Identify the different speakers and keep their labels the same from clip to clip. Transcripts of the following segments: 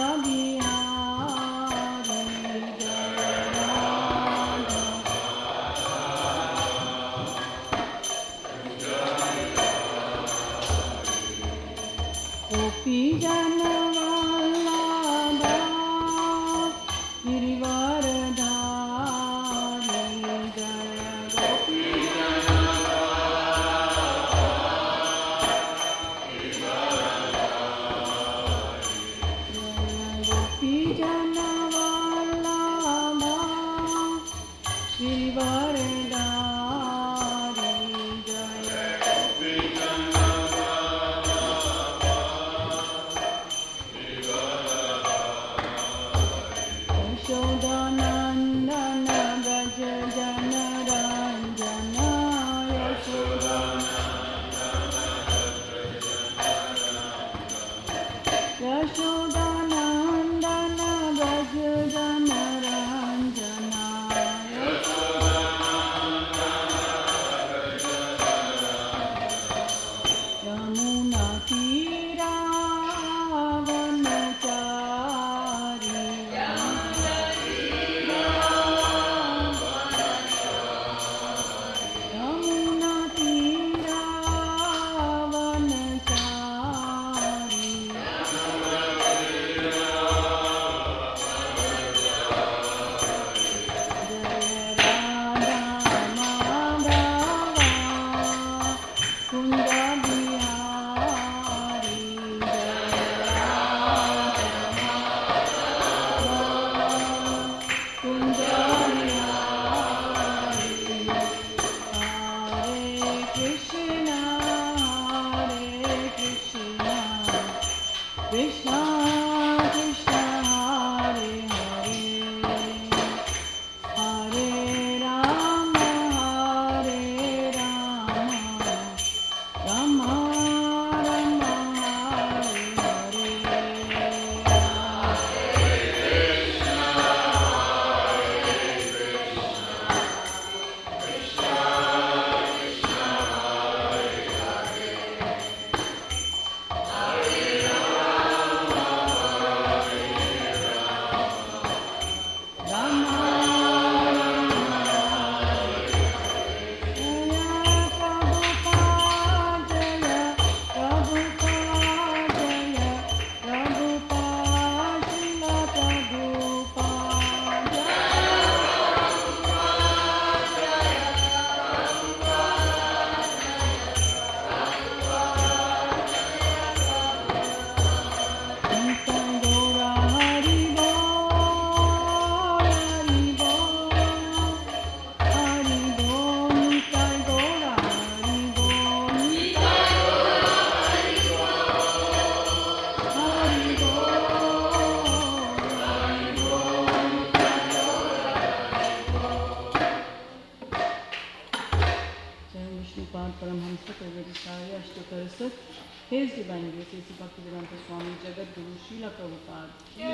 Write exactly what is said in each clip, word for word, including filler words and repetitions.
Speaker 1: His Divine Grace, A C Bhaktivedanta Swami, Jagat Guru, Srila Prabhupada,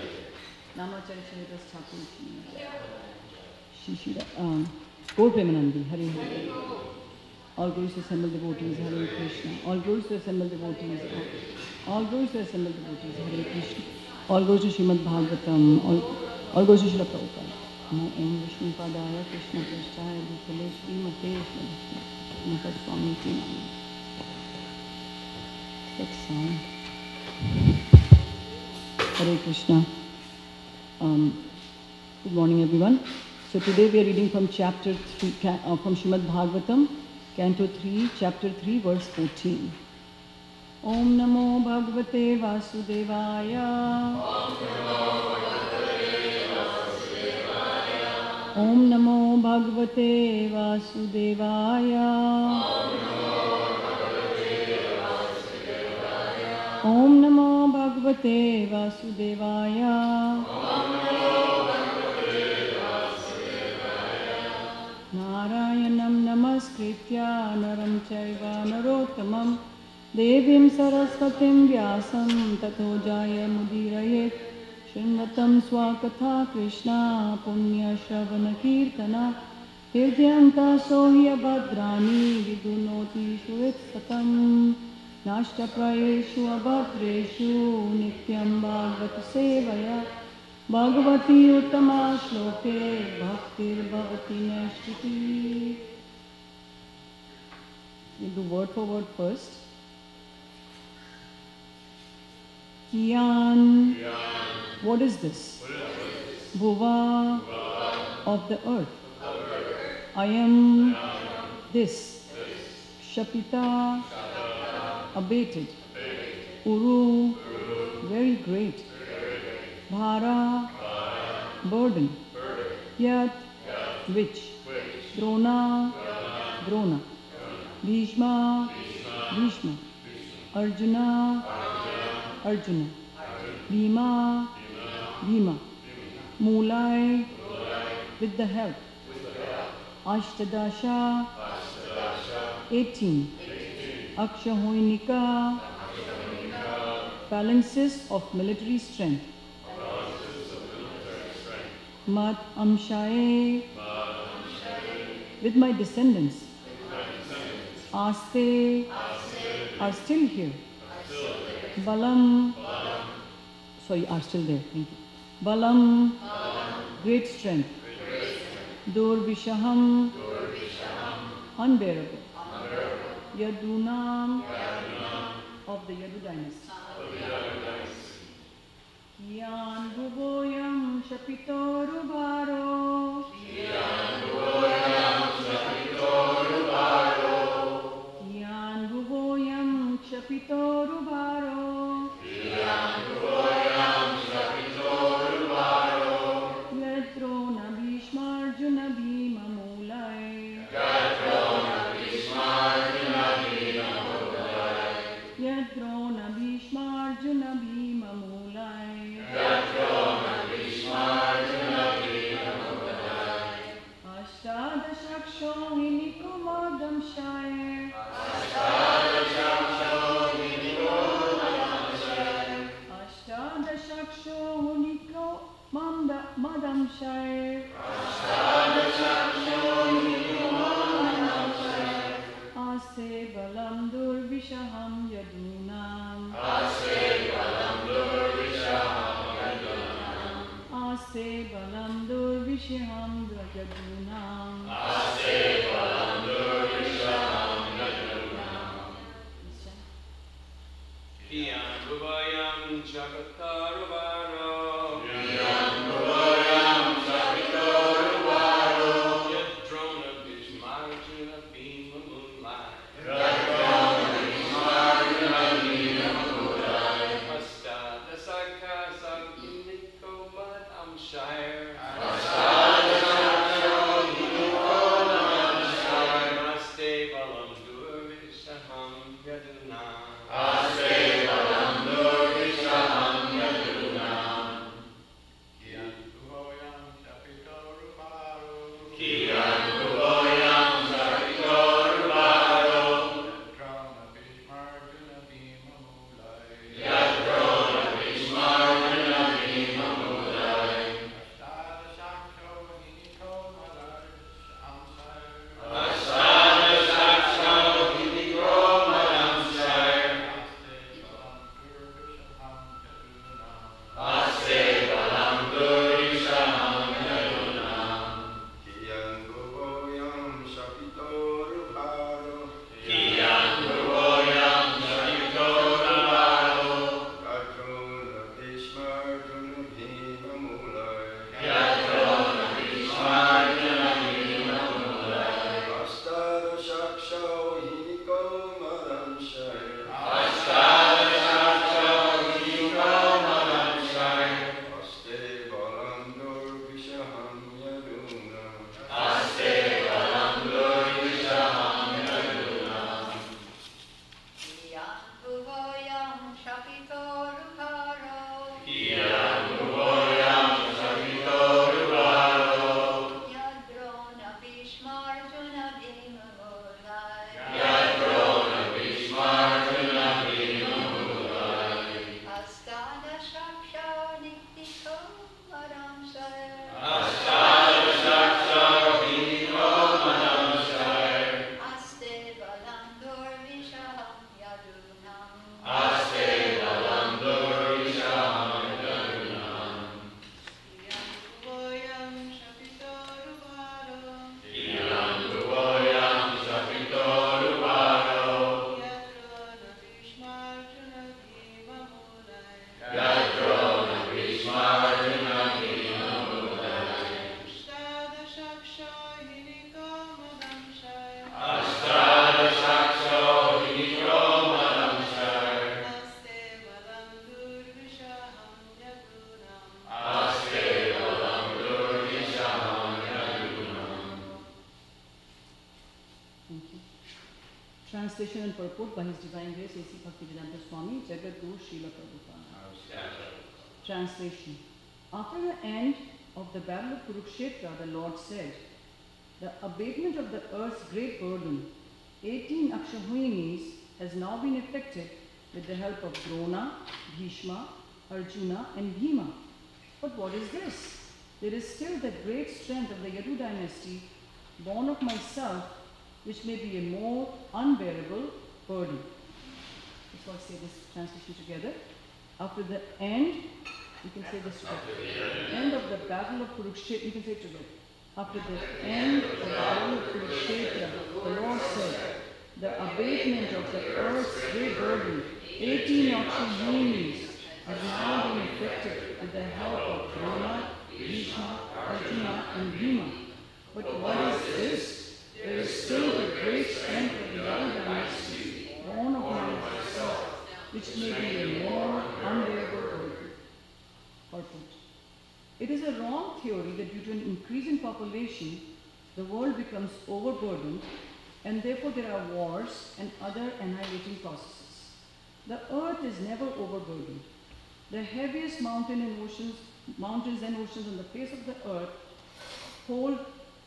Speaker 1: Namacharya Sridhar Thakur Ji, Shri Shri um, Gaur Premanandi, Hare Hare. All Gurus assembled devotees, Hare Krishna. All Gurus assembled devotees, all Gurus assembled devotees, Hare Krishna. All Gurus to Srimad Bhagavatam, all, all Gurus to Srila Prabhupada. Namo Om Vishnu Padaya Krishna Prasthaya Bhutale Srimate Srimate Swami Tinam. Sound. Hare Krishna. Um, good morning, everyone. So today we are reading from chapter three, uh, from Srimad Bhagavatam, Canto three, chapter three, verse fourteen. Om Namo Bhagavate Vasudevaya. Om Namo Bhagavate Vasudevaya. Om Namo Bhagavate Vasudevaya. Narayanam Namaskritya Naram Chaiva Narottamam Devim Saraswatim Vyasam Tato Jaya Mudirayet Shrinvatam Swakatha Krishna Punya Shravana Kirtana Tirdyanta Sohya Bhadrani Vidunoti Shurit Satam नाष्टप्रायेषु अभद्रेषु नित्यं भागवत सेवया भगवती उत्तमा श्लोके भक्तिर्भवति नैष्ठिकी. We'll do word for word first. Kiyan. What is this? Bhuva. Of the earth. I am this. Shapita. Abated. Uru. Very great. Bhara. Burden. Yat. Which. Drona. Drona. Bhishma. Bhishma. Arjuna. Arjuna. Bhima. Bhima. Mulai. With the help. Ashtadasha. eighteen. Akshahoinika. Balances of military strength. Mat Amshaye. With my descendants. Aste. Are still here. Balam. Sorry, are still there. Thank you. Balam. Great strength. Durvishaham. Unbearable. Yadunam. Of the Yadu dynasty. Kiyan Bhuvoyam Shapitorubaro. Kiyan Bhuvoyam Shapitorubaro. Kiyan Bhuvoyam Shapitorubaro. Kiyan Bhuvoyam Shapitorubaro. Yatrona Bhishmarjuna Bhima Mulai. Yatrona Bhishmarjuna Bhima Mulai. Yatrona Bhishmarjuna Bhima Mulai. Yatrona Bhishmarjuna Bhima Mulai. Ashtadashaksho Hinikomadam Shaye. Ashtadashaksho Hinikomadam Shaye. Ashtadashaksho Hinikomadam Shaye. Ashtadashaksho Hinikomadam Shaye. Ase balam durvishaham yadunam. Ase balam durvishaham yadunam. Ase balam durvishaham yadunam. Ase balam durvishaham yadunam.
Speaker 2: Kiyan Bhuvayam Shakataruvaro.
Speaker 3: Kiyan Bhuvayam Shakataruvaro.
Speaker 2: Yadrona Bhishmarjuna Bhima Mulai.
Speaker 3: Yatrona Bhishmarjuna Bhima Mulai.
Speaker 2: Ashtadasakha Sakinikomadam Shaye.
Speaker 3: Ashtadashaksho Hinikomadam Shaye.
Speaker 2: Aste balam durvishaham yadunam.
Speaker 3: Ase balam durvishaham yadunam.
Speaker 4: Kiyan Bhuvoyam Shapitorubaro.
Speaker 3: Kiyan Bhuvoyam Shapitorubaro.
Speaker 4: Yatrona Bhishmarjuna Bhima Mulai.
Speaker 3: Yatrona Bhishmarjuna Bhima Mulai.
Speaker 1: Translation and purport by His Divine Grace A C Bhaktivedanta Swami Jagadguru Srila Prabhupada. Translation. After the end of the battle of Kurukshetra, the Lord said, the abatement of the earth's great burden, eighteen Akshahuinis, has now been effected with the help of Drona, Bhishma, Arjuna and Bhima. But what is this? There is still the great strength of the Yadu dynasty, born of myself, which may be a more unbearable burden. Let's all say this translation together. After the end, you can say this together. End of the battle of Kurukshetra, you can say it together. After the end of the battle of Kurukshetra, the Lord said, the abatement of the earth's great burden, eighteen Akshahuinis, has now been effected with the help of Drona, Bhishma, Arjuna and Bhima. But what is this? There is still the great strength of the Yadu dynasty, born of myself, which may be a more unbearable burden. Purport. It is a wrong theory that due to an increase in population, the world becomes overburdened and therefore there are wars and other annihilating processes. The earth is never overburdened. The heaviest mountain and oceans, mountains and oceans on the face of the earth hold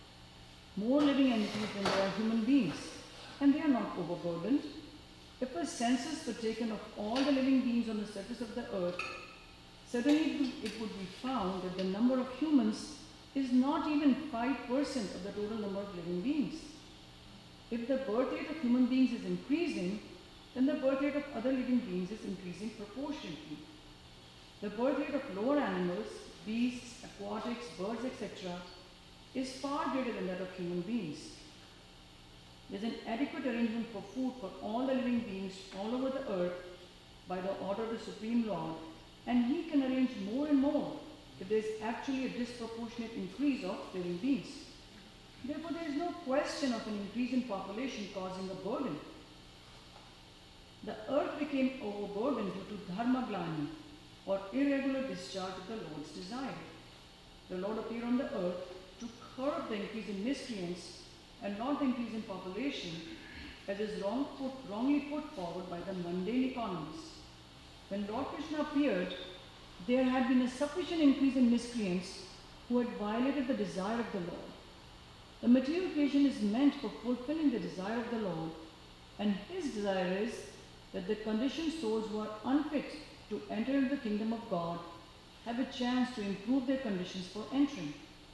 Speaker 1: more living entities than there are human beings, and they are not overburdened. If a census were taken of all the living beings on the surface of the earth, certainly it would, it would be found that the number of humans is not even five percent of the total number of living beings. If the birth rate of human beings is increasing, then the birth rate of other living beings is increasing proportionately. The birth rate of lower animals, beasts, aquatics, birds, et cetera is far greater than that of human beings. There is an adequate arrangement for food for all the living beings all over the earth by the order of the Supreme Lord, and He can arrange more and more if there is actually a disproportionate increase of living beings. Therefore, there is no question of an increase in population causing a burden. The earth became overburdened due to dharma glani, or irregular discharge of the Lord's desire. The Lord appeared on the earth to curb the increase in miscreants and not the increase in population, as is wrong put, wrongly put forward by the mundane economists. When Lord Krishna appeared, there had been a sufficient increase in miscreants who had violated the desire of the Lord. The material creation is meant for fulfilling the desire of the Lord, and His desire is that the conditioned souls who are unfit to enter into the kingdom of God have a chance to improve their conditions for entering.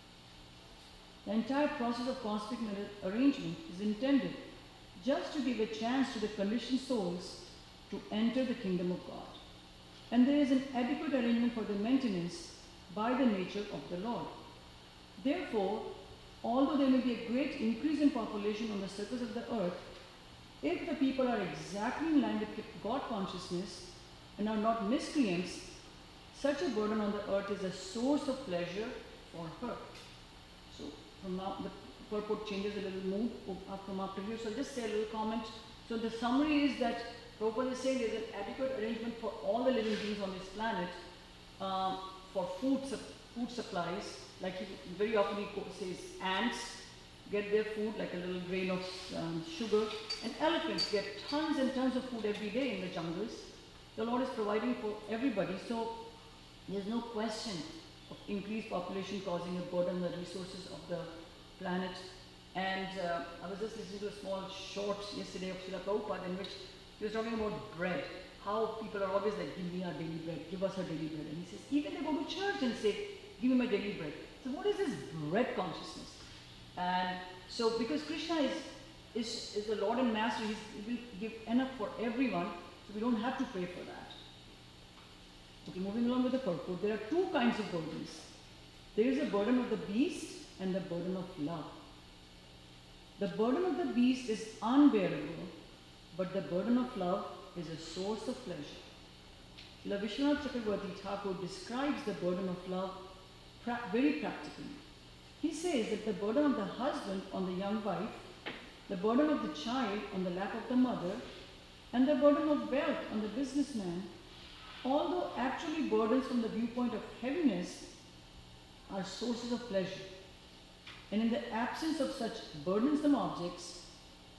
Speaker 1: The entire process of cosmic arrangement is intended just to give a chance to the conditioned souls to enter the kingdom of God. And there is an adequate arrangement for their maintenance by the nature of the Lord. Therefore, although there may be a great increase in population on the surface of the earth, if the people are exactly in line with God consciousness and are not miscreants, such a burden on the earth is a source of pleasure for her. So, from now, the purport changes a little mood from our previous. So, I'll just say a little comment. So, the summary is that Prabhupada is saying there is an adequate arrangement for all the living beings on this planet um, for food, su food supplies. Like he very often he says, ants get their food, like a little grain of um, sugar, and elephants get tons and tons of food every day in the jungles. The Lord is providing for everybody, so there's no question of increased population causing a burden on the resources of the planet. And uh, I was just listening to a small short yesterday of Srila Prabhupada in which he was talking about bread, how people are always like, give me our daily bread, give us our daily bread. And he says, even they go to church and say, give me my daily bread. So what is this bread consciousness? And so because Krishna is, is, is the Lord and Master, he's, he will give enough for everyone, so we don't have to pray for that. Okay, moving along with the purport, there are two kinds of burdens. There is a burden of the beast and the burden of love. The burden of the beast is unbearable, but the burden of love is a source of pleasure. Srila Vishwanath Chakravarti Thakur describes the burden of love pra very practically. He says that the burden of the husband on the young wife, the burden of the child on the lap of the mother, and the burden of wealth on the businessman, although actually burdens from the viewpoint of heaviness, are sources of pleasure. And in the absence of such burdensome objects,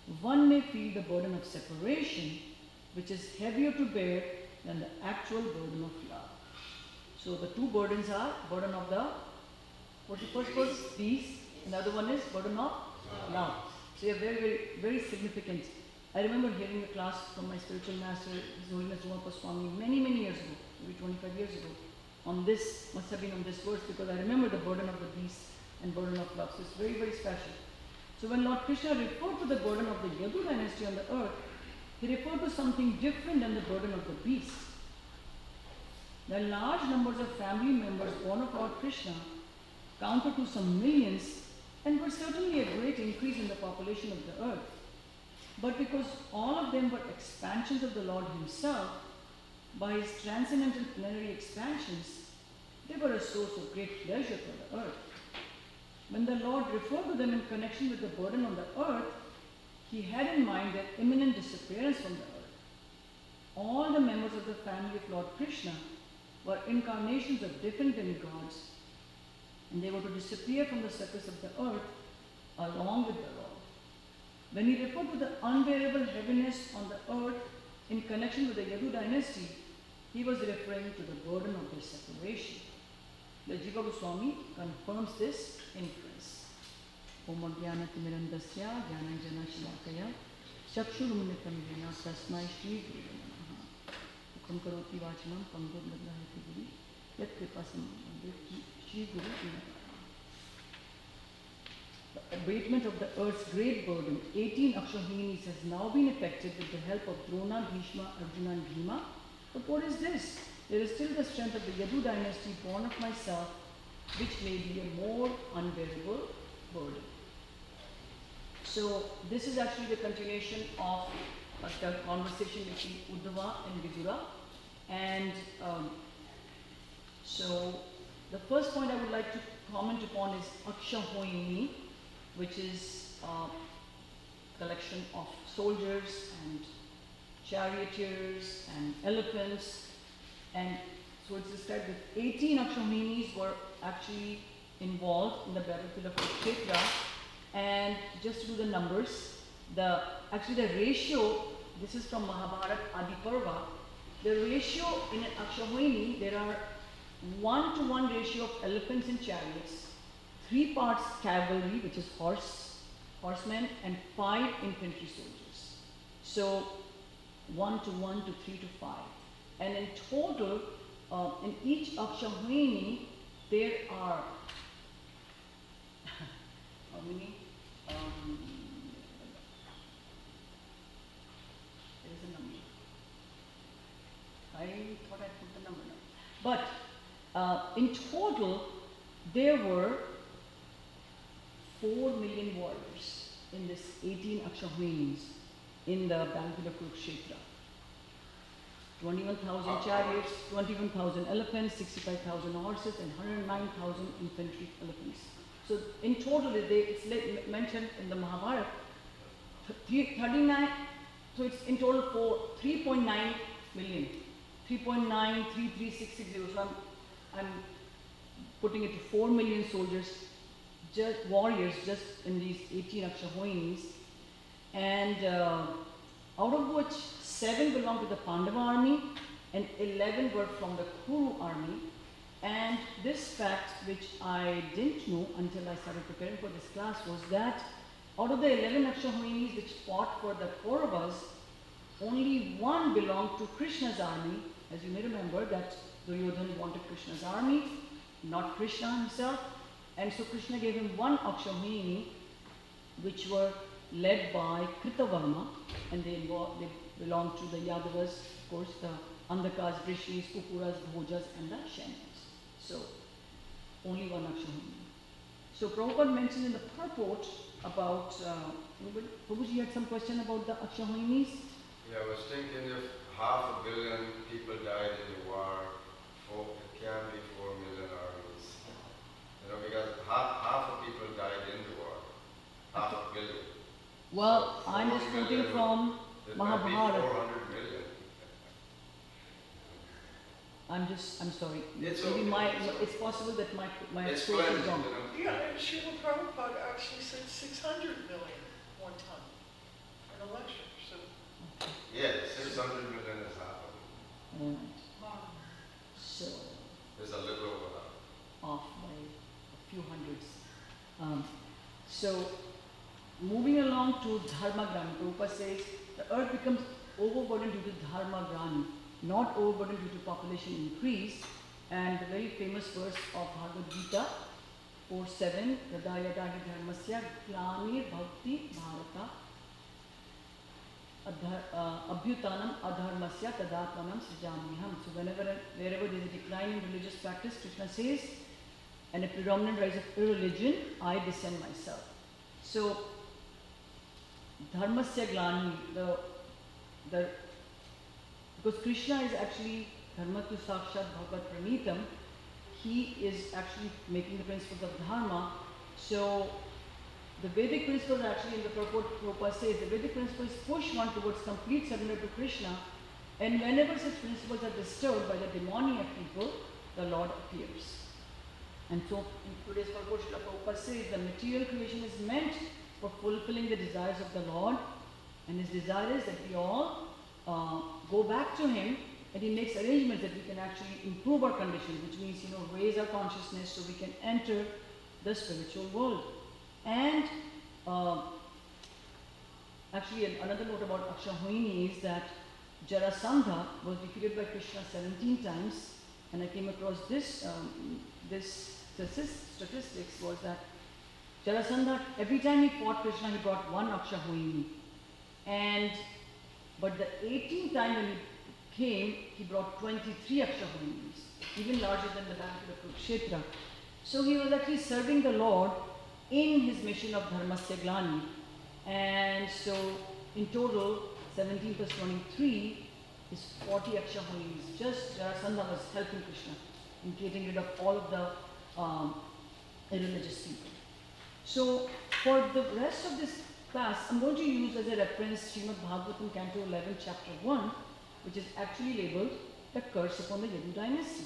Speaker 1: one may feel the burden of separation, which is heavier to bear than the actual burden of love. So the two burdens are burden of the, what's the first word? Peace. And the other one is burden of love. So they are very, very, very significant. I remember hearing a class from my spiritual master, His Holiness Rumapa Swami, many, many years ago, maybe twenty-five years ago, on this, must have been on this verse, because I remember the burden of the beast and burden of love. So it's very, very special. So when Lord Krishna referred to the burden of the Yadu dynasty on the earth, he referred to something different than the burden of the beast. The large numbers of family members born of Lord Krishna counted to some millions and were certainly a great increase in the population of the earth. But because all of them were expansions of the Lord himself, by his transcendental plenary expansions, they were a source of great pleasure for the earth. When the Lord referred to them in connection with the burden on the earth, he had in mind their imminent disappearance from the earth. All the members of the family of Lord Krishna were incarnations of different demigods, and they were to disappear from the surface of the earth along with the Lord. When he referred to the unbearable heaviness on the earth in connection with the Yadu dynasty, he was referring to the burden of their separation. The Jiva Goswami confirms this inference. Om Ajnana Timirandasya Jnananjana Shalakaya Chakshurumilitam Yena Tasmai Shri Guru Namaha Ukam Karoti Vachanam Pangod Lagrahati Guru Yat Kripasam Shri Guru Namaha. The abatement of the earth's great burden, eighteen Akshahinis, has now been effected with the help of Drona, Bhishma, Arjuna and Bhima. But what is this? There is still the strength of the Yadu dynasty born of myself, which may be a more unbearable burden. So this is actually the continuation of uh, the conversation between Uddhava and Vidura. And um, so the first point I would like to comment upon is Akshahoini, which is a collection of soldiers and charioteers and elephants. And so it's described that eighteen Akshahinis were actually involved in the battlefield of Kurukshetra. And just to do the numbers, the actually the ratio, this is from Mahabharata Adi Parva, the ratio in an Akshahoini, there are one to one ratio of elephants and chariots, three parts cavalry, which is horse, horsemen, and five infantry soldiers. So one to one to three to five. And in total, uh, in each Akshahoini, there are how many? Um, there is a number. I thought I put the number now. But uh, in total, there were four million warriors in this eighteen Akshahinis in the battlefield of Kurukshetra. twenty-one thousand chariots, twenty-one thousand elephants, sixty-five thousand horses, and one hundred nine thousand infantry elephants. So in total, they, it's mentioned in the Mahabharata, thirty-nine, so it's in total for three point nine million, three point nine three three six six zero. So I'm, I'm putting it to four million soldiers, just warriors, just in these eighteen Akshahoinis, and uh, out of which seven belong to the Pandava army and eleven were from the Kuru army. And this fact, which I didn't know until I started preparing for this class, was that out of the eleven Akshahinis which fought for the Kauravas, only one belonged to Krishna's army. As you may remember, that Duryodhana wanted Krishna's army, not Krishna himself. And so Krishna gave him one Akshahini, which were led by Kritavarma, and they, involved, they belonged to the Yadavas, of course, the Andakas, Brishnis, Kukuras, Bhojas, and the Shainas. So, only one Akshahini. So, Prabhupada mentioned in the purport about, uh, Prabhuji, you had some question about the Akshahinis?
Speaker 3: Yeah, I was thinking if half a billion people died in the war, four, it can be four million armies. You know, because half, half of people died in the war, half a billion.
Speaker 1: Well,
Speaker 3: So
Speaker 1: I'm
Speaker 3: four
Speaker 1: just quoting
Speaker 3: million,
Speaker 1: from
Speaker 3: it might be
Speaker 1: Mahabharata.
Speaker 3: four hundred million.
Speaker 1: I'm just, I'm sorry.
Speaker 3: It's
Speaker 1: Maybe
Speaker 3: okay,
Speaker 1: my,
Speaker 3: it's okay.
Speaker 1: it's possible that my, my
Speaker 3: It's
Speaker 1: source
Speaker 3: plenty,
Speaker 1: is
Speaker 3: you
Speaker 1: wrong.
Speaker 3: know.
Speaker 5: Yeah, and Srila Prabhupada actually said six hundred million one time.
Speaker 4: an election soon.
Speaker 3: Yeah, six hundred million is happening.
Speaker 1: Alright. So,
Speaker 3: There's a little over that.
Speaker 1: off by a few hundreds. Um, so, moving along to Dharma Grani, Prabhupada says the earth becomes overburdened due to Dharma Grani, not overburdened due to population increase. And the very famous verse of Bhagavad Gita, four seven, Yada yada hi dharmasya glanir bhavati bharata adhar- uh, abhyutanam adharmasya tadatmanam srijamiham. So whenever, wherever there is a decline in religious practice, Krishna says, and a predominant rise of irreligion, I descend myself. So, dharmasya glani, the, the, because Krishna is actually dharma tu sakshat bhagavad pranitam, he is actually making the principles of dharma. So, the Vedic principles are actually in the purport Prabhupada says, the Vedic principles push one towards complete surrender to Krishna, and whenever such principles are disturbed by the demoniac people, the Lord appears. And so, in today's purport, Srila Prabhupada says the material creation is meant for fulfilling the desires of the Lord, and his desire is that we all uh, go back to him, and he makes arrangements that we can actually improve our condition, which means, you know, raise our consciousness so we can enter the spiritual world. And uh, actually, another note about Akshahoini is that Jarasandha was defeated by Krishna seventeen times, and I came across this um, this statistics was that Jarasandha, every time he fought Krishna, he brought one Akshahoini, and but the eighteenth time when he came, he brought twenty-three Akshahoinis, even larger than the battle of Kurukshetra. So he was actually serving the Lord in his mission of Dharmasya Glani. And so in total, seventeen plus twenty-three is forty Akshahoinis. Just Jarasandha was helping Krishna in getting rid of all of the um, irreligious people. So for the rest of this class, I'm going to use as a reference Srimad Bhagavatam Canto eleven, Chapter one, which is actually labeled The Curse Upon the Yadu Dynasty.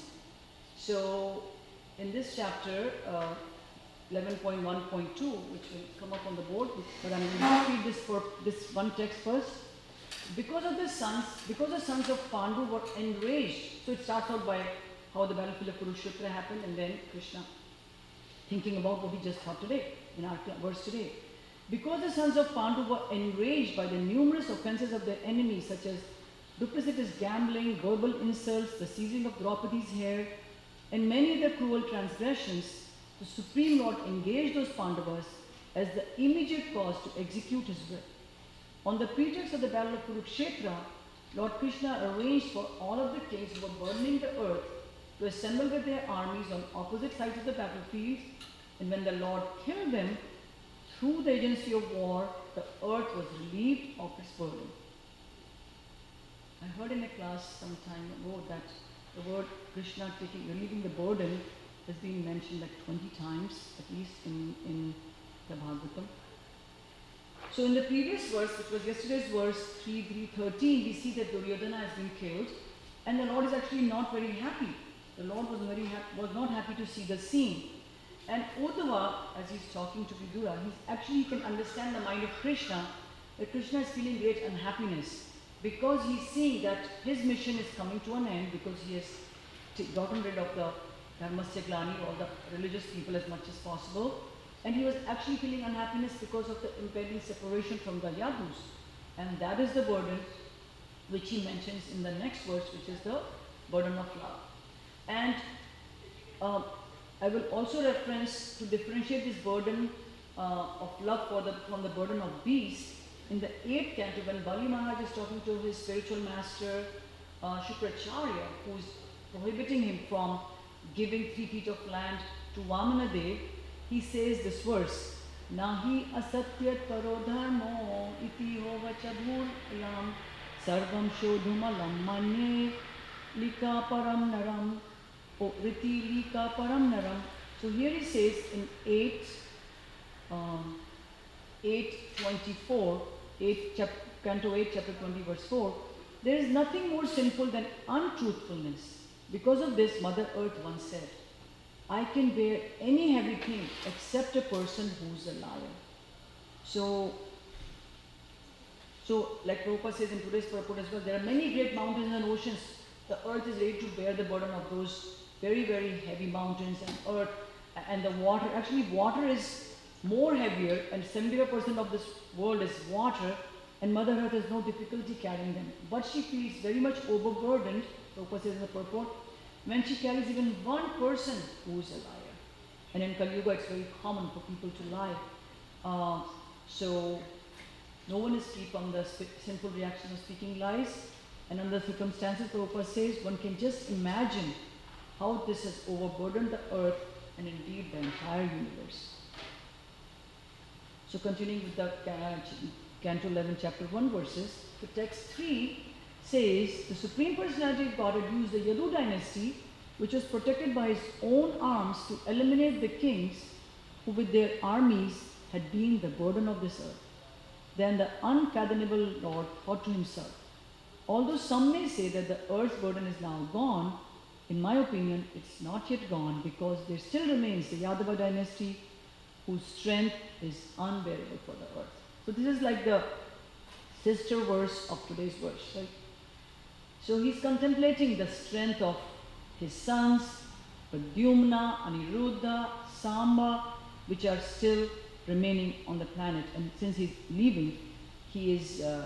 Speaker 1: So in this chapter, uh, eleven point one point two, which will come up on the board, but I'm going to read this for this one text first. Because of the sons, because the sons of Pandu were enraged. So it starts out by how the battlefield of Kurukshetra happened, and then Krishna thinking about what he just thought today, in our verse today. Because the sons of Pandu were enraged by the numerous offenses of their enemies, such as duplicitous gambling, verbal insults, the seizing of Draupadi's hair, and many other cruel transgressions, the Supreme Lord engaged those Pandavas as the immediate cause to execute his will. On the pretext of the battle of Kurukshetra, Lord Krishna arranged for all of the kings who were burning the earth to assemble with their armies on opposite sides of the battlefield, and when the Lord killed them, through the agency of war, the earth was relieved of its burden. I heard in a class some time ago that the word Krishna taking, relieving the burden has been mentioned like twenty times, at least in, in the Bhagavatam. So in the previous verse, which was yesterday's verse three three thirteen, we see that Duryodhana has been killed, and the Lord is actually not very happy. The Lord was very hap- was not happy to see the scene. And Uddhava, as he's talking to Vidura, he's actually he can understand the mind of Krishna, that Krishna is feeling great unhappiness because he's seeing that his mission is coming to an end, because he has t- gotten rid of the Dharmasya Glani, all the religious people, as much as possible. And he was actually feeling unhappiness because of the impending separation from the Yadus. And that is the burden which he mentions in the next verse, which is the burden of love. And uh, I will also reference to differentiate this burden uh, of love for the, from the burden of beast. In the eighth canto, when Bali Maharaj is talking to his spiritual master, uh, Shukracharya, who is prohibiting him from giving three feet of land to Vamanadev, he says this verse, Nahi asatyat paro dharmo iti hovacha bhulam sarvam shodhumalam manye lika param naram o riti lika param naram. So here he says in eight, um, eight twenty-four, eight, chap- Canto eight, chapter twenty, verse four, there is nothing more sinful than untruthfulness. Because of this, Mother Earth once said, I can bear any heavy thing except a person who's a liar. So, So, like Prabhupada says in today's purport as well, there are many great mountains and oceans. The earth is ready to bear the burden of those very, very heavy mountains and earth and the water. Actually, water is more heavier, and seventy-five percent of this world is water, and Mother Earth has no difficulty carrying them. But she feels very much overburdened, Prabhupada says in the purport, when she carries even one person who is a liar. And in Kali Yuga, it's very common for people to lie. Uh, so, no one is free from the sinful reaction of speaking lies. And under the circumstances, Prabhupada says, one can just imagine how this has overburdened the earth and indeed the entire universe. So continuing with the uh, Canto eleven, chapter one verses, the text three says, the Supreme Personality of Godhead used the Yadu dynasty, which was protected by his own arms, to eliminate the kings who with their armies had been the burden of this earth. Then the unfathomable Lord thought to himself, although some may say that the earth's burden is now gone, in my opinion, it's not yet gone, because there still remains the Yadava dynasty whose strength is unbearable for the earth. So this is like the sister verse of today's verse, right? So he's contemplating the strength of his sons, Pradyumna, Aniruddha, Samba, which are still remaining on the planet. And since he's leaving, he is uh,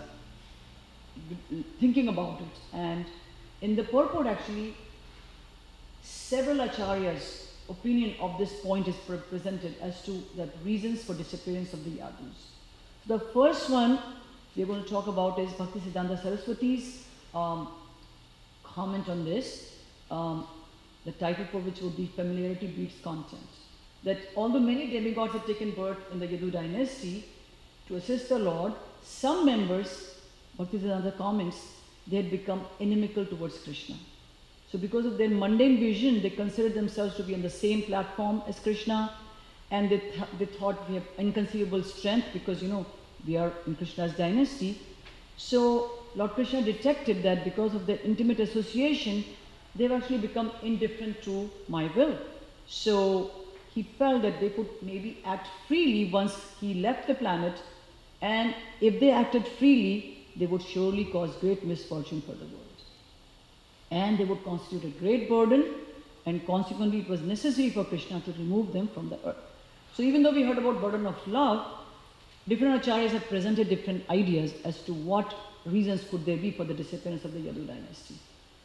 Speaker 1: thinking about it. And in the purport, actually, several acharyas' opinion of this point is presented as to the reasons for disappearance of the Yadus. The first one we are going to talk about is Bhaktisiddhanta Saraswati's um, comment on this, um, the title for which would be Familiarity Beats Content. That although many demigods have taken birth in the Yadu dynasty to assist the Lord, some members, Bhaktisiddhanta comments, they had become inimical towards Krishna. So because of their mundane vision, they considered themselves to be on the same platform as Krishna, and they, th- they thought we have inconceivable strength because, you know, we are in Krishna's dynasty. So Lord Krishna detected that because of their intimate association, they've actually become indifferent to my will. So he felt that they could maybe act freely once he left the planet, and if they acted freely, they would surely cause great misfortune for the world. And they would constitute a great burden, and consequently it was necessary for Krishna to remove them from the earth. So even though we heard about burden of love, different acharyas have presented different ideas as to what reasons could there be for the disappearance of the Yadu dynasty.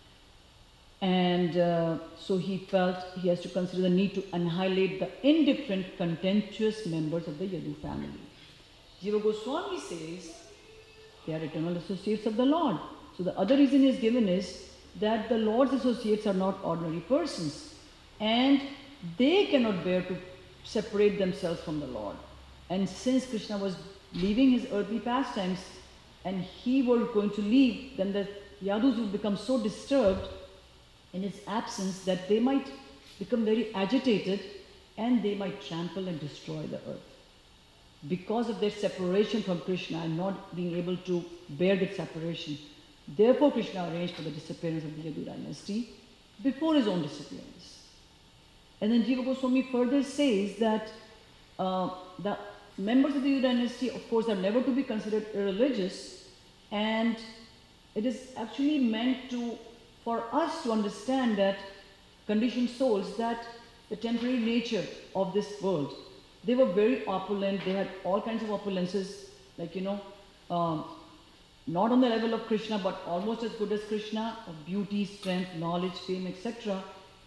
Speaker 1: And uh, so he felt he has to consider the need to annihilate the indifferent, contemptuous members of the Yadu family. Jiva Goswami says they are eternal associates of the Lord. So the other reason is given is that the Lord's associates are not ordinary persons, and they cannot bear to separate themselves from the Lord. And since Krishna was leaving his earthly pastimes and he was going to leave, then the Yadus would become so disturbed in his absence that they might become very agitated and they might trample and destroy the earth. Because of their separation from Krishna and not being able to bear that separation, therefore Krishna arranged for the disappearance of the Yadu dynasty before his own disappearance. And then Jiva Goswami further says that uh, the members of the Yadu dynasty, of course, are never to be considered irreligious, and it is actually meant to, for us to understand that conditioned souls, that the temporary nature of this world. They were very opulent, they had all kinds of opulences, like, you know, um, not on the level of Krishna, but almost as good as Krishna, of beauty, strength, knowledge, fame, et cetera.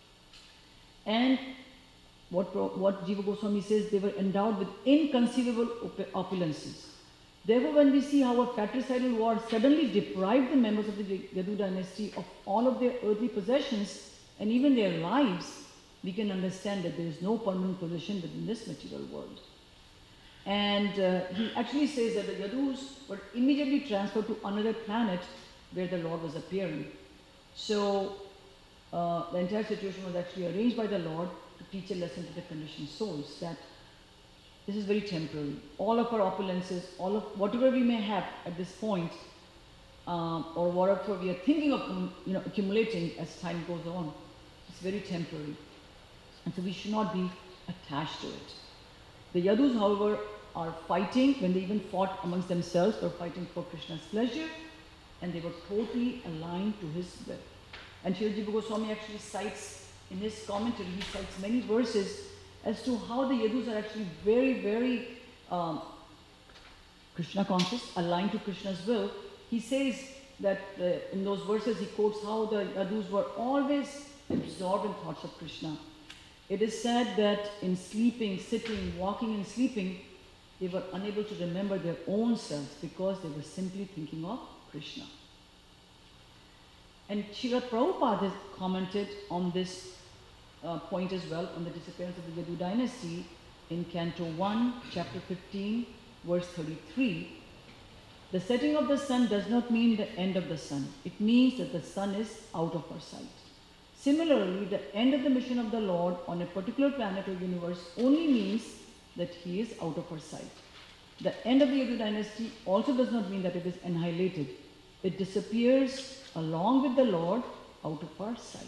Speaker 1: And what, what Jiva Goswami says, they were endowed with inconceivable op- opulences. Therefore, when we see how a fratricidal war suddenly deprived the members of the Yadu dynasty of all of their earthly possessions and even their lives, we can understand that there is no permanent position within this material world. And uh, he actually says that the Yadus were immediately transferred to another planet where the Lord was appearing. So uh, the entire situation was actually arranged by the Lord to teach a lesson to the conditioned souls that this is very temporary. All of our opulences, all of whatever we may have at this point, um, or whatever we are thinking of, you know, accumulating as time goes on, it's very temporary. And so we should not be attached to it. The Yadus, however, are fighting, when they even fought amongst themselves, were fighting for Krishna's pleasure, and they were totally aligned to his will. And Srila Jiva Goswami actually cites, in his commentary, he cites many verses as to how the Yadus are actually very, very um, Krishna conscious, aligned to Krishna's will. He says that uh, in those verses he quotes how the Yadus were always absorbed in thoughts of Krishna. It is said that in sleeping, sitting, walking and sleeping, they were unable to remember their own selves because they were simply thinking of Krishna. And Srila Prabhupada has commented on this uh, point as well, on the disappearance of the Yadu dynasty in Canto one, Chapter fifteen, verse thirty-three. The setting of the sun does not mean the end of the sun. It means that the sun is out of our sight. Similarly, the end of the mission of the Lord on a particular planet or universe only means that he is out of our sight. The end of the Yadu dynasty also does not mean that it is annihilated. It disappears along with the Lord out of our sight.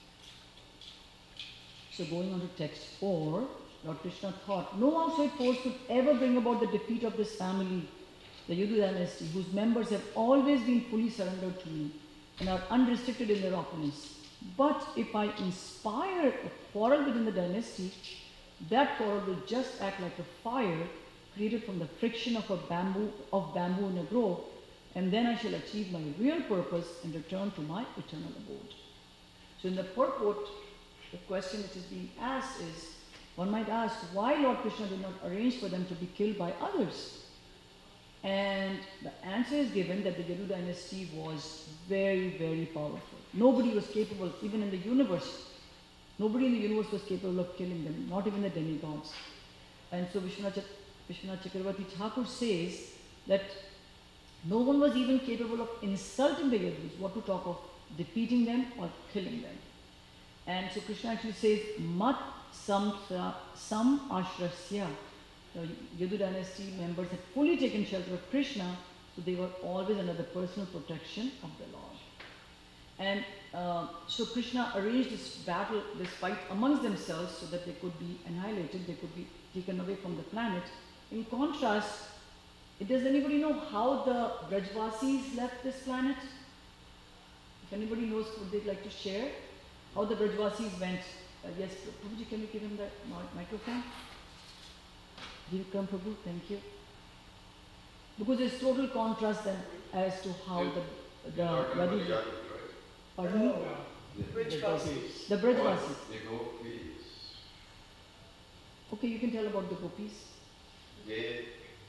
Speaker 1: So going on to text four, Lord Krishna thought, no outside force could ever bring about the defeat of this family, the Yadu dynasty, whose members have always been fully surrendered to me and are unrestricted in their opulence. But if I inspire a quarrel within the dynasty, that quarrel will just act like a fire created from the friction of a bamboo of bamboo in a grove, and then I shall achieve my real purpose and return to my eternal abode. So in the purport, the question which is being asked is, one might ask, why Lord Krishna did not arrange for them to be killed by others? And the answer is given that the Yadu dynasty was very, very powerful. Nobody was capable, even in the universe, nobody in the universe was capable of killing them, not even the demigods. And so Vishwanath, Vishwanath Chakravarti Thakur says that no one was even capable of insulting the Yadus, what to talk of defeating them or killing them. And so Krishna actually says, Mat sam, sam ashrasya. The Yadu dynasty members had fully taken shelter of Krishna, so they were always under the personal protection of the Lord. And uh, so Krishna arranged this battle, this fight amongst themselves so that they could be annihilated, they could be taken away from the planet. In contrast, does anybody know how the Brajvasis left this planet? If anybody knows, would they like to share how the Brajvasis went? Uh, yes, Prabhuji, can you give him the microphone? Give it come, Prabhu, thank you. Because there's total contrast then as to how
Speaker 3: You-
Speaker 1: the the
Speaker 3: You're talking about the
Speaker 1: Yadu-
Speaker 3: Yadus, right?
Speaker 1: pardon me?
Speaker 4: Brajvasis.
Speaker 1: The Brajvasis.
Speaker 3: The gopis.
Speaker 1: Okay, you can tell about the gopis.
Speaker 3: They,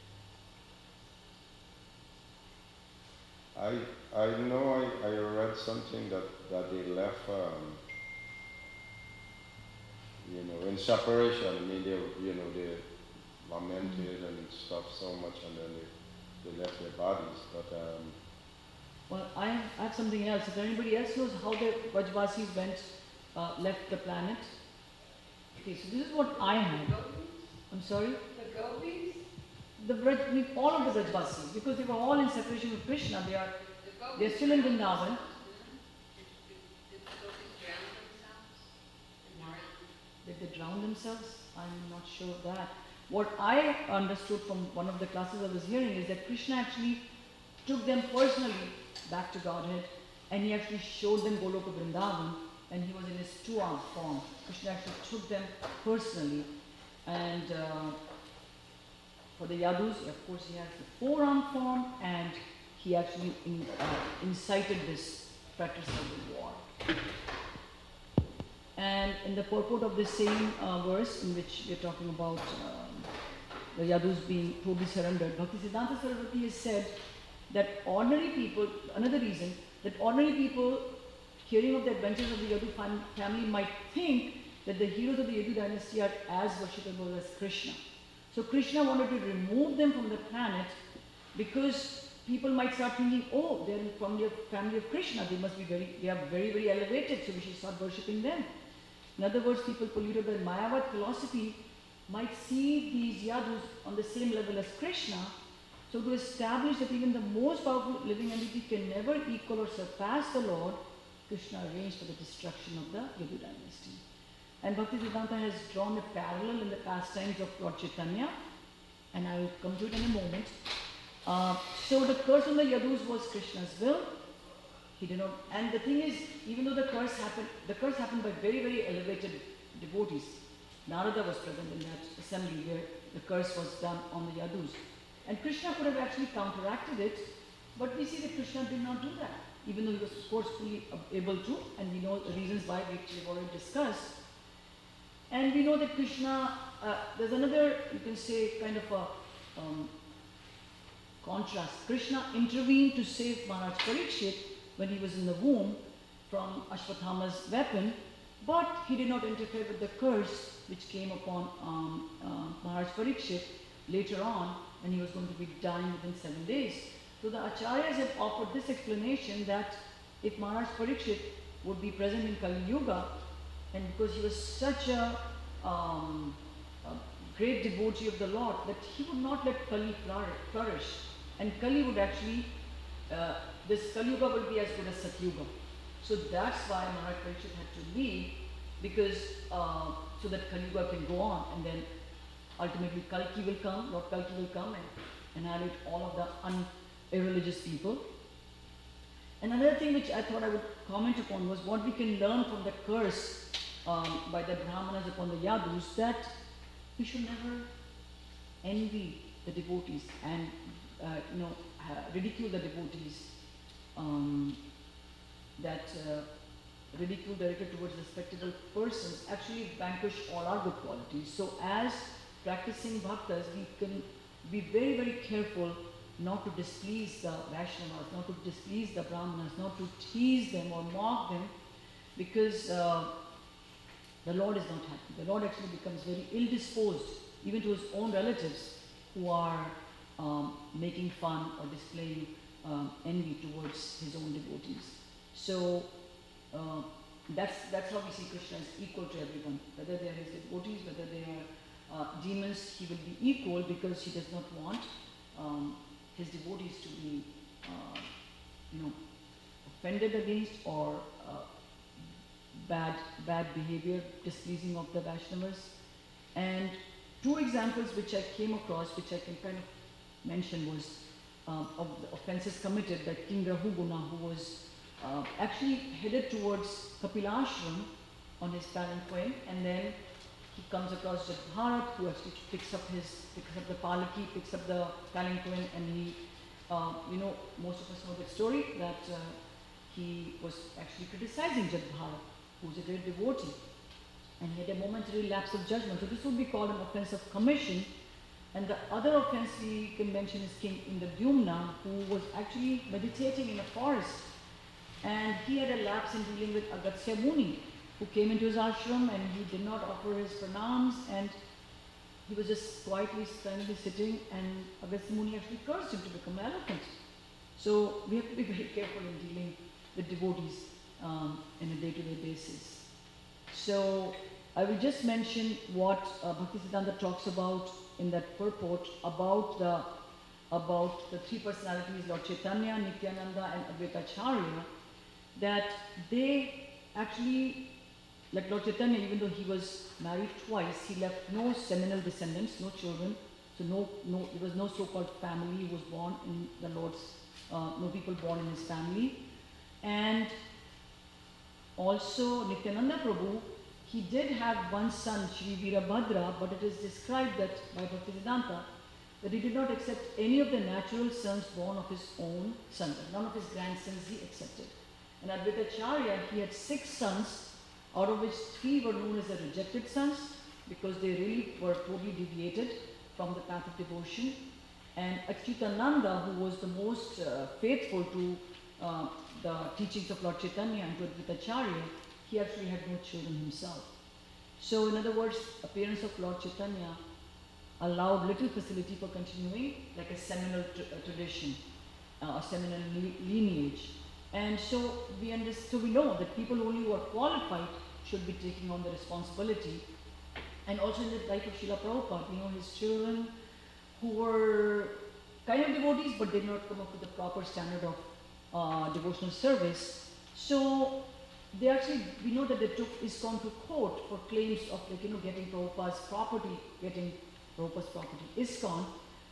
Speaker 5: I I know I, I read something that, that they left, um, you know, in separation. I mean, they, you know, they lamented and stuff so much, and then they, they left their bodies. But um,
Speaker 1: Well, I have, I have something else. If anybody else knows how the Brajvasis went, uh, left the planet. Okay, so this is what I had. I'm sorry?
Speaker 6: The gopis?
Speaker 1: The Braj, I mean, all of the Brajvasis, because they were all in separation with Krishna. They are,
Speaker 6: The gopis
Speaker 1: they're still in
Speaker 6: drowned
Speaker 1: Vrindavan.
Speaker 6: themselves, didn't- Did did the gopis drown themselves? In
Speaker 1: Did they drown themselves? I'm not sure of that. What I understood from one of the classes I was hearing is that Krishna actually took them personally back to Godhead, and he actually showed them Goloka Vrindavan, and he was in his two-armed form. Krishna actually took them personally, and uh, for the Yadus, of course, he has the four-armed form, and he actually in, uh, incited this fratricidal war. And in the purport of the same uh, verse, in which we are talking about um, the Yadus being totally surrendered, Bhaktisiddhanta Saraswati has said that ordinary people, another reason, that ordinary people hearing of the adventures of the Yadu fam- family might think that the heroes of the Yadu dynasty are as worshipable as Krishna. So Krishna wanted to remove them from the planet because people might start thinking, oh, they're from the family of Krishna, they must be very, they are very, very elevated, so we should start worshipping them. In other words, people polluted by Mayavad philosophy might see these Yadus on the same level as Krishna. So to establish that even the most powerful living entity can never equal or surpass the Lord, Krishna arranged for the destruction of the Yadu dynasty. And Bhaktisiddhanta has drawn a parallel in the pastimes of Lord Chaitanya and I will come to it in a moment. Uh, so the curse on the Yadus was Krishna's will. He did not, and the thing is, even though the curse happened, the curse happened by very, very elevated devotees. Narada was present in that assembly where the curse was done on the Yadus. And Krishna could have actually counteracted it, but we see that Krishna did not do that, even though he was forcefully able to, and we know the reasons why, which we've already discussed. And we know that Krishna, uh, there's another, you can say, kind of a um, contrast. Krishna intervened to save Maharaj Parikshit when he was in the womb from Ashwatthama's weapon, but he did not interfere with the curse which came upon um, uh, Maharaj Parikshit later on, and he was going to be dying within seven days. So the Acharyas have offered this explanation that if Maharaj Parikshit would be present in Kali Yuga, and because he was such a, um, a great devotee of the Lord, that he would not let Kali flourish, and Kali would actually, uh, this Kali Yuga will be as good as Satyuga. So that's why Maharaj Parikshit had to leave, because uh, so that Kali Yuga can go on, and then ultimately Kalki will come, Lord Kalki will come and annihilate all of the un irreligious people. And another thing which I thought I would comment upon was what we can learn from the curse um, by the Brahmanas upon the Yadus, that we should never envy the devotees and uh, you know uh, ridicule the devotees. Um, that uh, ridicule directed towards respectable persons actually vanquish all our good qualities. So as practicing bhaktas, we can be very, very careful not to displease the Vaishnavas, not to displease the Brahmanas, not to tease them or mock them, because uh, the Lord is not happy. The Lord actually becomes very ill-disposed, even to his own relatives who are um, making fun or displaying um, envy towards his own devotees. So uh, that's, that's how we see Krishna as equal to everyone. Whether they are his devotees, whether they are uh, demons, he will be equal, because he does not want um, his devotees to be, uh, you know, offended against or uh, bad, bad behavior, displeasing of the Vaishnavas. And two examples which I came across, which I can kind of mention, was um, of the offenses committed by King Rahuguna, who was uh, actually headed towards Kapilashram on his palanquin, and then he comes across Jadbharat, who actually picks up his, picks up the palaki, picks up the palanquin, and he, uh, you know, most of us know that story, that uh, he was actually criticizing Jadbharat, who was a great devotee, and he had a momentary lapse of judgment. So this would be called an offense of commission. And the other offense we can mention is King Indradyumna, who was actually meditating in a forest, and he had a lapse in dealing with Agastya Muni, who came into his ashram, and he did not offer his pranams, and he was just quietly, silently sitting, and Agastya Muni actually cursed him to become an elephant. So we have to be very careful in dealing with devotees um, in a day-to-day basis. So I will just mention what uh, Bhaktisiddhanta talks about in that purport about the about the three personalities, Lord Chaitanya, Nityananda, and Advaitacharya, that they actually, like Lord Chaitanya, even though he was married twice, he left no seminal descendants, no children, so no, no, there was no so-called family who was born in the Lord's, uh, no people born in his family. And also Nityananda Prabhu, he did have one son, Shri Virabhadra, but it is described that by Bhaktisiddhanta that he did not accept any of the natural sons born of his own son. None of his grandsons he accepted. And Advaitacharya, he had six sons, out of which three were known as the rejected sons, because they really were totally deviated from the path of devotion. And Achyutananda, who was the most uh, faithful to uh, the teachings of Lord Chaitanya and to Advaitacharya, he actually had no children himself. So in other words, appearance of Lord Chaitanya allowed little facility for continuing like a seminal tr uh, tradition, uh, a seminal lineage. And so we understand, so we know that people only who are qualified should be taking on the responsibility. And also in the life of Srila Prabhupada, you know, his children who were kind of devotees, but did not come up with the proper standard of uh, devotional service. So they actually, we know that they took ISKCON to court for claims of, like, you know, getting Prabhupada's property, getting Prabhupada's property, ISKCON.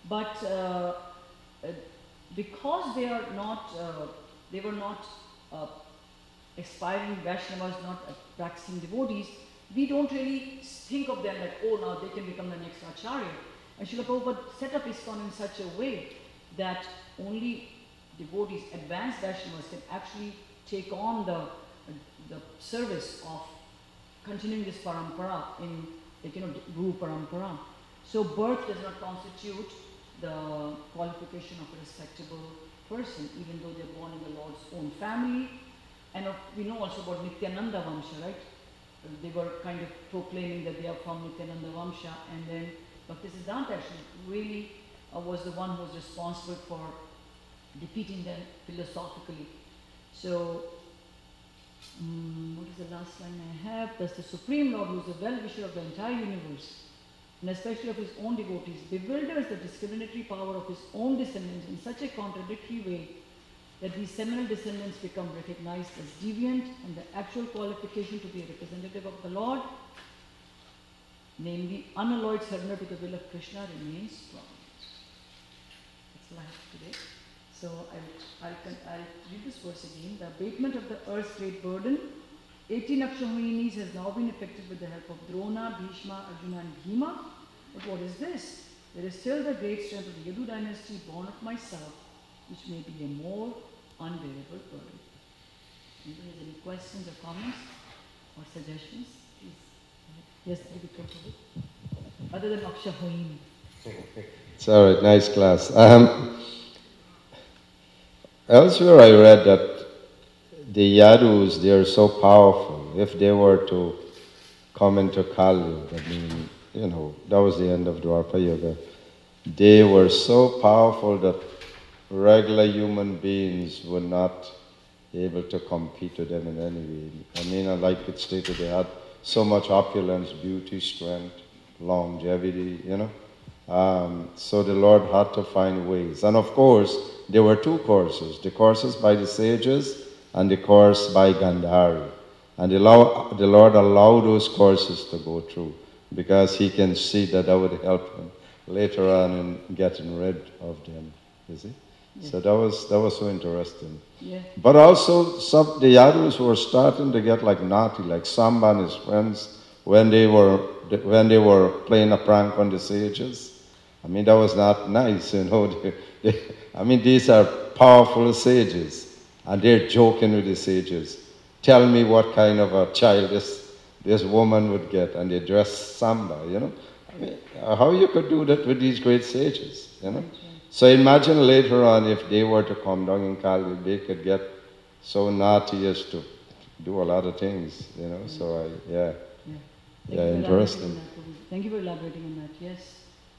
Speaker 1: But uh, uh, because they are not, uh, they were not uh, aspiring Vaishnavas, not uh, practicing devotees, we don't really think of them like, oh, now they can become the next Acharya. And Srila Prabhupada set up ISKCON in such a way that only devotees, advanced Vaishnavas, can actually take on the, uh, the service of continuing this parampara in, like, you know, Guru parampara. So birth does not constitute the qualification of a respectable person, even though they are born in the Lord's own family. And of, we know also about Nityananda Vamsha, right? Uh, they were kind of proclaiming that they are from Nityananda Vamsha, and then Bhaktisiddhanta actually really uh, was the one who was responsible for defeating them philosophically. So, um, what is the last line I have? Thus the Supreme Lord, who is the well-wisher of the entire universe, and especially of his own devotees, bewilders the discriminatory power of his own descendants in such a contradictory way that these seminal descendants become recognized as deviant, and the actual qualification to be a representative of the Lord, namely unalloyed surrender to the will of Krishna, remains strong. That's all I have today. So I'll, I'll, I'll read this verse again. The abatement of the earth's great burden, eighteen Akshamohinis, has now been effected with the help of Drona, Bhishma, Arjuna and Bhima. But what is this? There is still the great strength of the Yadu dynasty born of myself, which may be a more unbearable burden. Anybody has any questions or comments or suggestions? Please. Yes, other than Akshamohini.
Speaker 5: It's all right, nice class. Um, elsewhere I read that the Yadus, they are so powerful. If they were to come into Kali, I mean, you know, that was the end of Dwapara Yuga. They were so powerful that regular human beings were not able to compete with them in any way. I mean, like it stated, they had so much opulence, beauty, strength, longevity, you know. Um, so the Lord had to find ways. And of course, there were two courses, the courses by the sages and the course by Gandhari. And the Lord, the Lord allowed those courses to go through because he can see that that would help him later on in getting rid of them, you see. Yes. So that was that was so interesting.
Speaker 1: Yeah.
Speaker 5: But also, some the Yadus were starting to get like naughty, like Samba and his friends, when they were when they were playing a prank on the sages. I mean, that was not nice, you know. They, they, I mean, these are powerful sages, and they're joking with the sages. Tell me what kind of a child this this woman would get, and they dress Samba, you know. I mean, how you could do that with these great sages, you know? So imagine later on if they were to come down in Kali, they could get so naughty as to do a lot of things, you know. So I, yeah,
Speaker 1: yeah,
Speaker 5: yeah, interesting.
Speaker 1: Thank you for elaborating on that. Yes.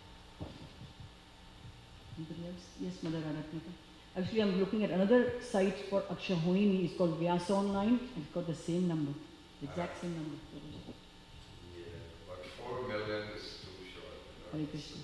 Speaker 1: Anybody else? Yes, Mother Radhaknika. Actually, I'm looking at another site for Akshamohini. It's called Vyasa Online. It's got the same number, the exact same number.
Speaker 3: Yeah, but four million is too short. You know.
Speaker 1: Hare Krishna.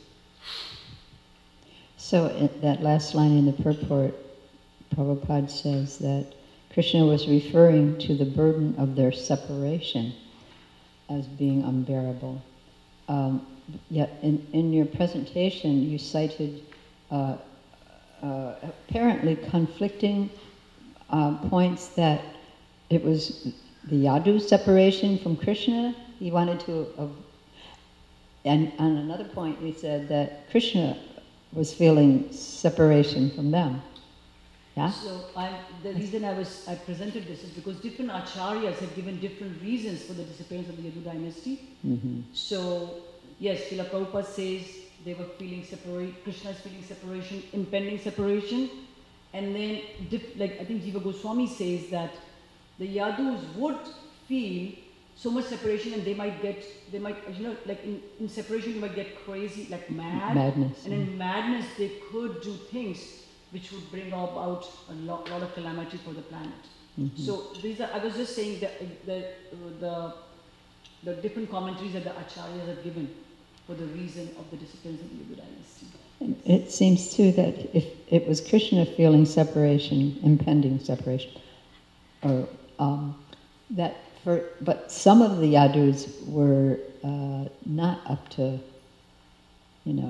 Speaker 4: So in that last line in the purport, Prabhupada says that Krishna was referring to the burden of their separation as being unbearable. Um, yet in, in your presentation you cited uh, uh, apparently conflicting uh, points that it was the Yadu separation from Krishna. He wanted to, uh, and on another point he said that Krishna was feeling separation from them. Yeah?
Speaker 1: So I, the reason I was I presented this is because different acharyas have given different reasons for the disappearance of the Yadu dynasty.
Speaker 4: Mm-hmm.
Speaker 1: So yes, Srila Prabhupada says they were feeling separate, Krishna is feeling separation, impending separation, and then diff, like I think Jiva Goswami says that the Yadus would feel so much separation and they might get, they might, you know, like in, in separation you might get crazy, like mad.
Speaker 4: Madness.
Speaker 1: And in madness they could do things which would bring about a lot, lot of calamity for the planet.
Speaker 4: Mm-hmm.
Speaker 1: So these are, I was just saying that the, the, the different commentaries that the acharyas have given for the reason of the disappearance of the Yadu dynasty.
Speaker 4: It seems too that if it was Krishna feeling separation, impending separation, or um, that for, but some of the Yadus were uh, not up to, you know,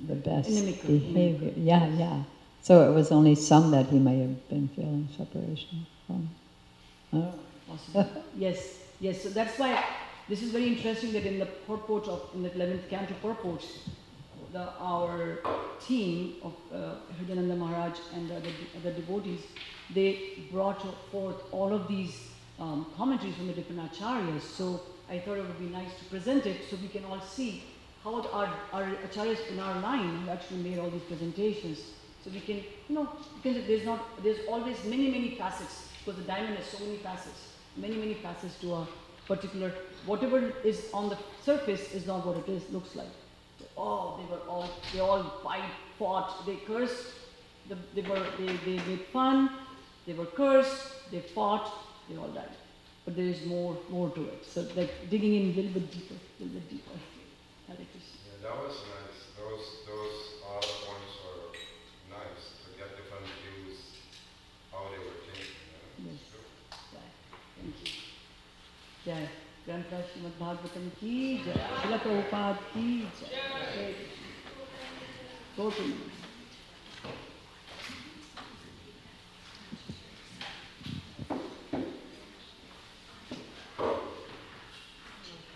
Speaker 4: the best
Speaker 1: Inimical.
Speaker 4: behavior. Yeah, yeah. So it was only some that he may have been feeling separation from. Oh.
Speaker 1: Possible. Yes, yes. So that's why this is very interesting that in the purport of, in the eleventh canto purports, the, our team of uh, Hridayananda Maharaj and the other, other devotees, they brought forth all of these um, commentaries from the different acharyas. So I thought it would be nice to present it so we can all see how our, our acharyas in our line have actually made all these presentations. So we can, you know, because there's not, there's always many, many facets, because the diamond has so many facets, many, many facets to a particular, whatever is on the surface is not what it is, looks like. Oh, they were all, they all fight, fought, they cursed, the, they were, they, they made fun, they were cursed, they fought, they all died. But there is more, more to it. So like digging in a little bit deeper, a little bit deeper. Hare Krishna.
Speaker 3: Yeah, that was nice. Those, those all the points were nice to get different views, how they were thinking. You know?
Speaker 1: Yes. Jai. Thank you. Jai. Grantha Srimad Bhagavatam ki jai. Srila Prabhupada ki jai. Go to me.